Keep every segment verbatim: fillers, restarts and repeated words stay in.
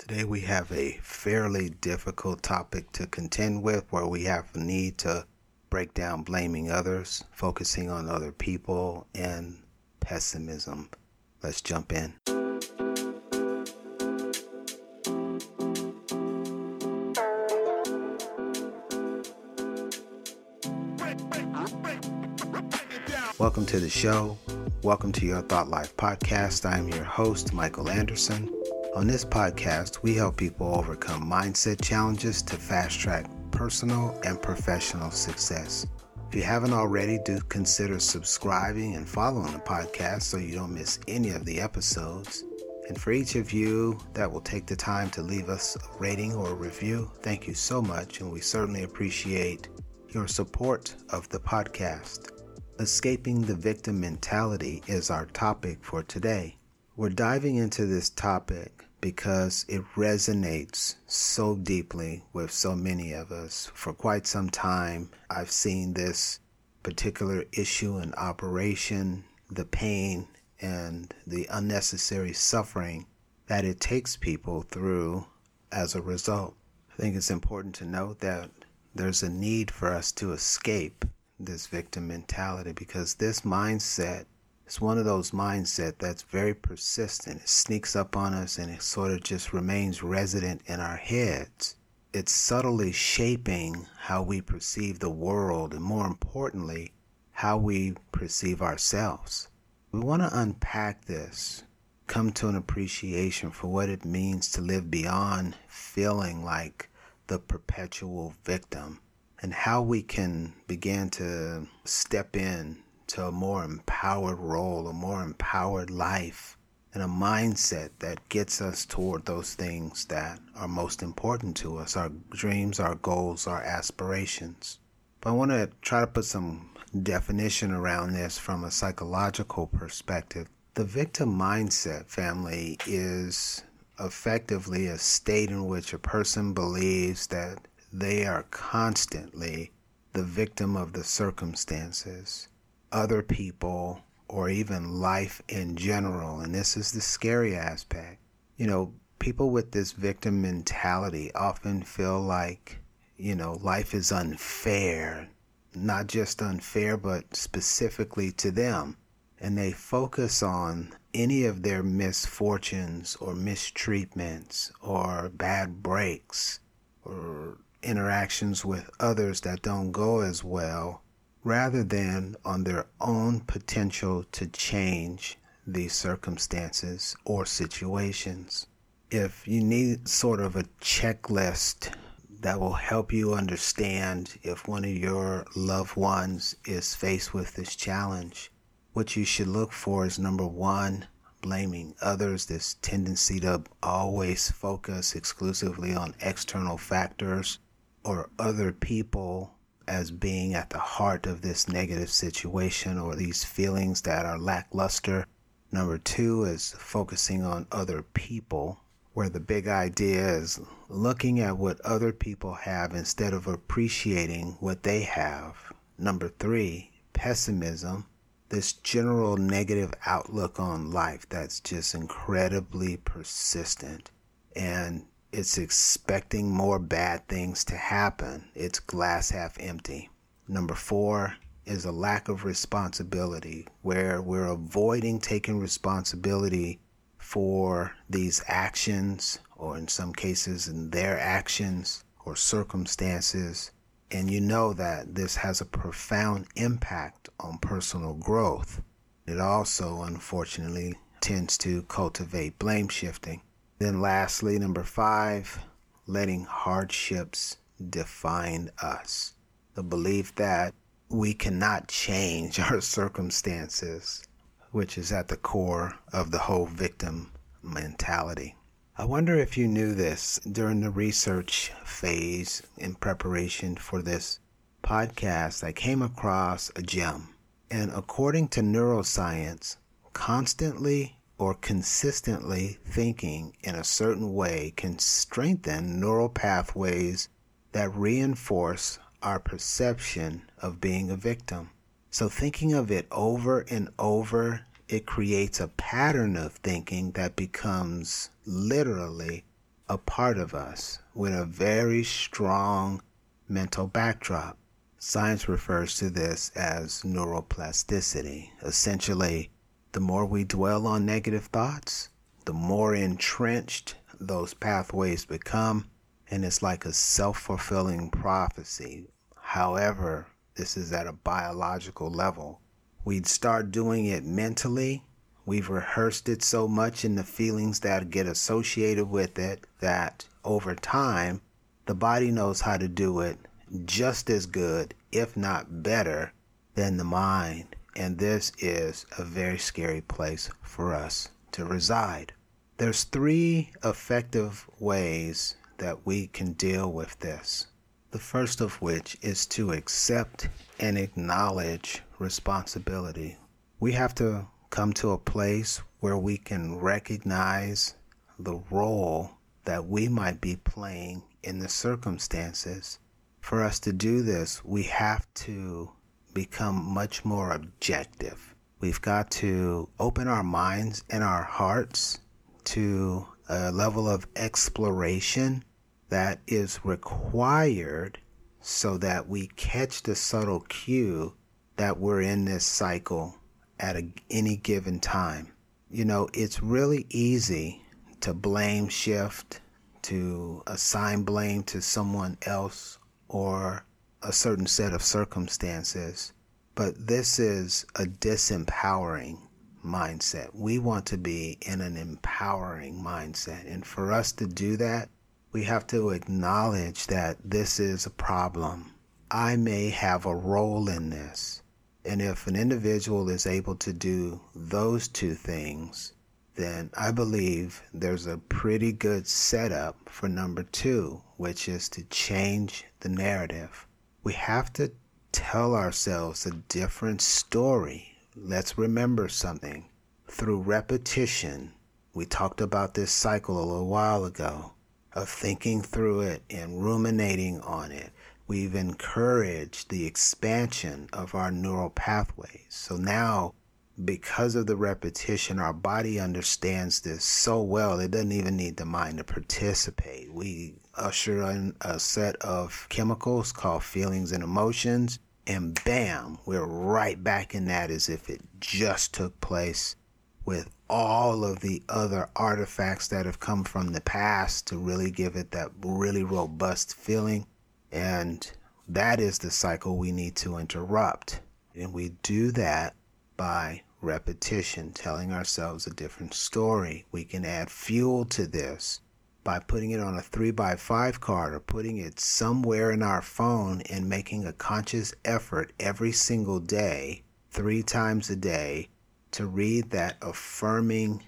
Today we have a fairly difficult topic to contend with, where we have a need to break down blaming others, focusing on other people, and pessimism. Let's jump in. Welcome to the show. Welcome to your Thought Life podcast. I'm your host, Michael Anderson. On this podcast, we help people overcome mindset challenges to fast track personal and professional success. If you haven't already, do consider subscribing and following the podcast so you don't miss any of the episodes. And for each of you that will take the time to leave us a rating or a review, thank you so much, and we certainly appreciate your support of the podcast. Escaping the victim mentality is our topic for today. We're diving into this topic because it resonates so deeply with so many of us. For quite some time, I've seen this particular issue in operation, the pain and the unnecessary suffering that it takes people through as a result. I think it's important to note that there's a need for us to escape this victim mentality, because this mindset is one of those mindset that's very persistent. It sneaks up on us and it sort of just remains resident in our heads. It's subtly shaping how we perceive the world, and more importantly, how we perceive ourselves. We want to unpack this, come to an appreciation for what it means to live beyond feeling like the perpetual victim, and how we can begin to step in to a more empowered role, a more empowered life, and a mindset that gets us toward those things that are most important to us, our dreams, our goals, our aspirations. But I want to try to put some definition around this from a psychological perspective. The victim mindset, family, is effectively a state in which a person believes that they are constantly the victim of the circumstances, other people, or even life in general. And this is the scary aspect. You know, people with this victim mentality often feel like, you know, life is unfair, not just unfair, but specifically to them. And they focus on any of their misfortunes or mistreatments or bad breaks or interactions with others that don't go as well, rather than on their own potential to change these circumstances or situations. If you need sort of a checklist that will help you understand if one of your loved ones is faced with this challenge, what you should look for is, number one, blaming others, this tendency to always focus exclusively on external factors or other people as being at the heart of this negative situation or these feelings that are lackluster. Number two is focusing on other people, where the big idea is looking at what other people have instead of appreciating what they have. Number three, pessimism, this general negative outlook on life that's just incredibly persistent, and it's expecting more bad things to happen. It's glass half empty. Number four is a lack of responsibility, where we're avoiding taking responsibility for these actions, or in some cases in their actions or circumstances. And you know that this has a profound impact on personal growth. It also, unfortunately, tends to cultivate blame shifting. Then lastly, number five, letting hardships define us. The belief that we cannot change our circumstances, which is at the core of the whole victim mentality. I wonder if you knew this. During the research phase in preparation for this podcast, I came across a gem. And according to neuroscience, constantly or consistently thinking in a certain way can strengthen neural pathways that reinforce our perception of being a victim. So thinking of it over and over, it creates a pattern of thinking that becomes literally a part of us with a very strong mental backdrop. Science refers to this as neuroplasticity. Essentially, the more we dwell on negative thoughts, the more entrenched those pathways become, and it's like a self-fulfilling prophecy. However, this is at a biological level. We'd start doing it mentally. We've rehearsed it so much in the feelings that get associated with it that over time, the body knows how to do it just as good, if not better, than the mind. And this is a very scary place for us to reside. There's three effective ways that we can deal with this. The first of which is to accept and acknowledge responsibility. We have to come to a place where we can recognize the role that we might be playing in the circumstances. For us to do this, we have to become much more objective. We've got to open our minds and our hearts to a level of exploration that is required so that we catch the subtle cue that we're in this cycle at a, any given time. You know, it's really easy to blame shift, to assign blame to someone else or a certain set of circumstances. But this is a disempowering mindset. We want to be in an empowering mindset. And for us to do that, we have to acknowledge that this is a problem. I may have a role in this. And if an individual is able to do those two things, then I believe there's a pretty good setup for number two, which is to change the narrative. We have to tell ourselves a different story. Let's remember something. Through repetition, we talked about this cycle a little while ago, of thinking through it and ruminating on it. We've encouraged the expansion of our neural pathways. So now, because of the repetition, our body understands this so well, it doesn't even need the mind to participate. We usher in a set of chemicals called feelings and emotions, and bam, we're right back in that as if it just took place, with all of the other artifacts that have come from the past to really give it that really robust feeling. And that is the cycle we need to interrupt. And we do that by repetition, telling ourselves a different story. We can add fuel to this by putting it on a three by five card or putting it somewhere in our phone and making a conscious effort every single day, three times a day, to read that affirming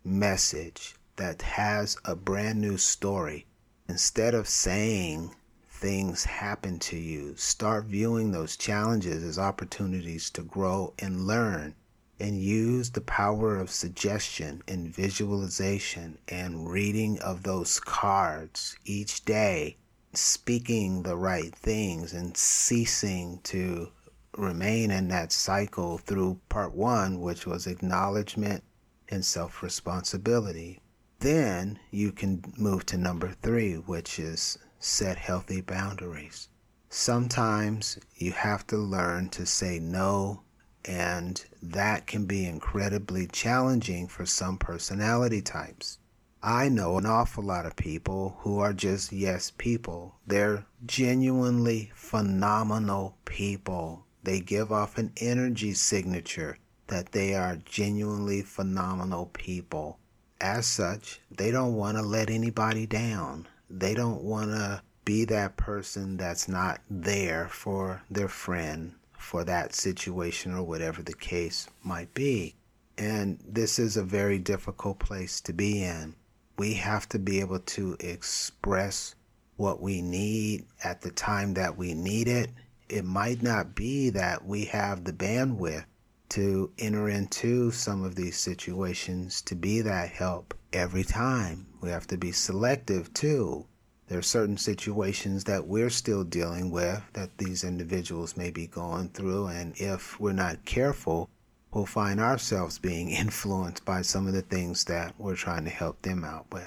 message that has a brand new story. Instead of saying things happen to you, start viewing those challenges as opportunities to grow and learn, and use the power of suggestion and visualization and reading of those cards each day, speaking the right things and ceasing to remain in that cycle through part one, which was acknowledgement and self-responsibility. Then you can move to number three, which is set healthy boundaries. Sometimes you have to learn to say no, and that can be incredibly challenging for some personality types. I know an awful lot of people who are just yes people. They're genuinely phenomenal people. They give off an energy signature that they are genuinely phenomenal people. As such, they don't want to let anybody down. They don't want to be that person that's not there for their friend, for that situation, or whatever the case might be. And this is a very difficult place to be in. We have to be able to express what we need at the time that we need it. It might not be that we have the bandwidth to enter into some of these situations to be that help every time. We have to be selective too. There are certain situations that we're still dealing with that these individuals may be going through, and if we're not careful, we'll find ourselves being influenced by some of the things that we're trying to help them out with.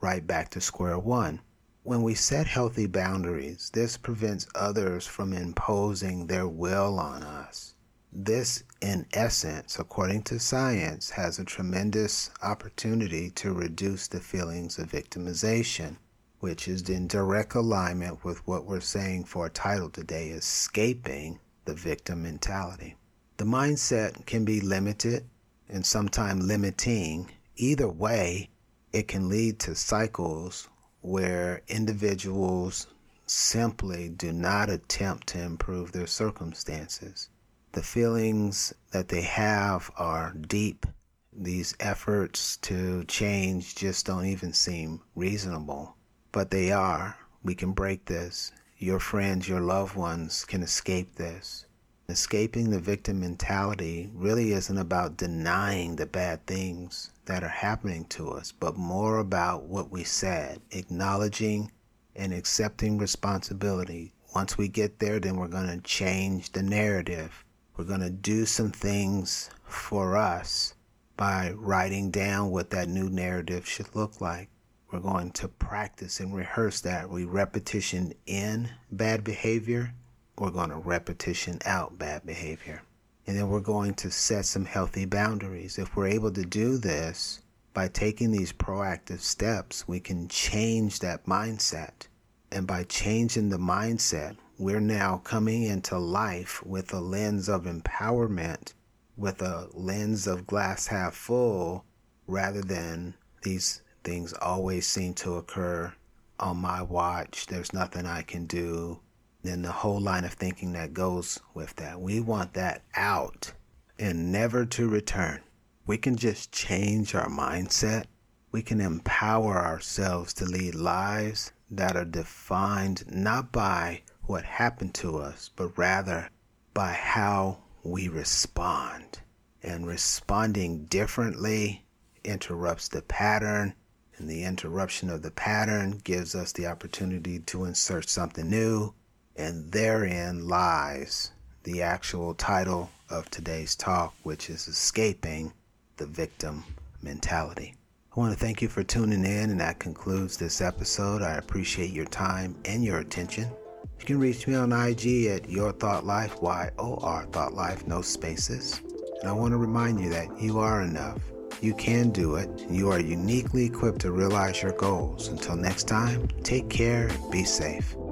right back to square one. When we set healthy boundaries, this prevents others from imposing their will on us. This, in essence, according to science, has a tremendous opportunity to reduce the feelings of victimization, which is in direct alignment with what we're saying for our title today, Escaping the Victim Mentality. The mindset can be limited and sometimes limiting. Either way, it can lead to cycles where individuals simply do not attempt to improve their circumstances. The feelings that they have are deep. These efforts to change just don't even seem reasonable, but they are. We can break this. Your friends, your loved ones can escape this. Escaping the victim mentality really isn't about denying the bad things that are happening to us, but more about what we said, acknowledging and accepting responsibility. Once we get there, then we're going to change the narrative. We're going to do some things for us by writing down what that new narrative should look like. We're going to practice and rehearse that. We repetition in bad behavior. We're going to repetition out bad behavior. And then we're going to set some healthy boundaries. If we're able to do this by taking these proactive steps, we can change that mindset. And by changing the mindset, we're now coming into life with a lens of empowerment, with a lens of glass half full, rather than these things always seem to occur on my watch. There's nothing I can do. Then the whole line of thinking that goes with that. We want that out and never to return. We can just change our mindset. We can empower ourselves to lead lives that are defined not by what happened to us, but rather by how we respond. And responding differently interrupts the pattern, and the interruption of the pattern gives us the opportunity to insert something new. And therein lies the actual title of today's talk, which is Escaping the Victim Mentality. I want to thank you for tuning in, and that concludes this episode. I appreciate your time and your attention. You can reach me on I G at Your Thought Life, Y O R Thought Life, no spaces. And I want to remind you that you are enough. You can do it. You are uniquely equipped to realize your goals. Until next time, take care and be safe.